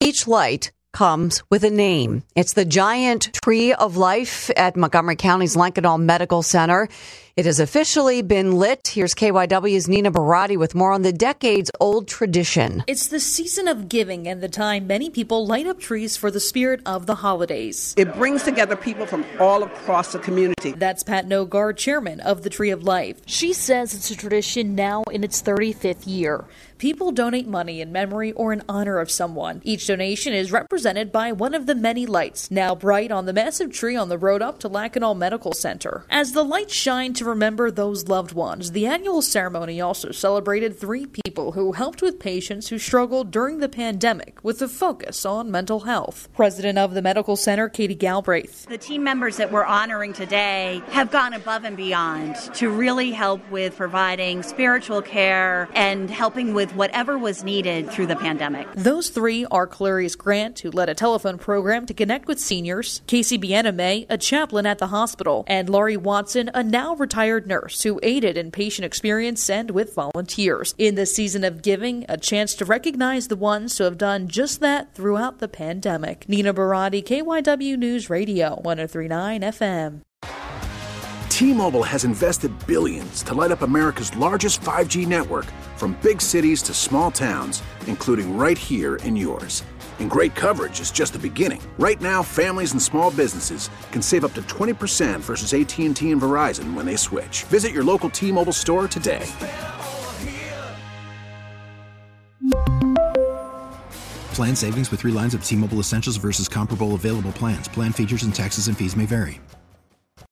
Each light comes with a name. It's the giant tree of life at Montgomery County's Lankenau Medical Center. It has officially been lit. Here's KYW's Nina Barati with more on the decades-old tradition. It's the season of giving and the time many people light up trees for the spirit of the holidays. It brings together people from all across the community. That's Pat Nogard, chairman of the Tree of Life. She says it's a tradition now in its 35th year. People donate money in memory or in honor of someone. Each donation is represented by one of the many lights now bright on the massive tree on the road up to Lankenau Medical Center. As the lights shine to remember those loved ones, the annual ceremony also celebrated 3 people who helped with patients who struggled during the pandemic with a focus on mental health. President of the medical center, Katie Galbraith. The team members that we're honoring today have gone above and beyond to really help with providing spiritual care and helping with whatever was needed through the pandemic. Those 3 are Clarice Grant, who led a telephone program to connect with seniors, Casey Biename, a chaplain at the hospital, and Laurie Watson, a now retired nurse who aided in patient experience and with volunteers. In the season of giving, a chance to recognize the ones who have done just that throughout the pandemic. Nina Barati, KYW News Radio, 103.9 FM. T-Mobile has invested billions to light up America's largest 5G network, from big cities to small towns, including right here in yours. And great coverage is just the beginning. Right now, families and small businesses can save up to 20% versus AT&T and Verizon when they switch. Visit your local T-Mobile store today. Plan savings with 3 lines of T-Mobile Essentials versus comparable available plans. Plan features and taxes and fees may vary.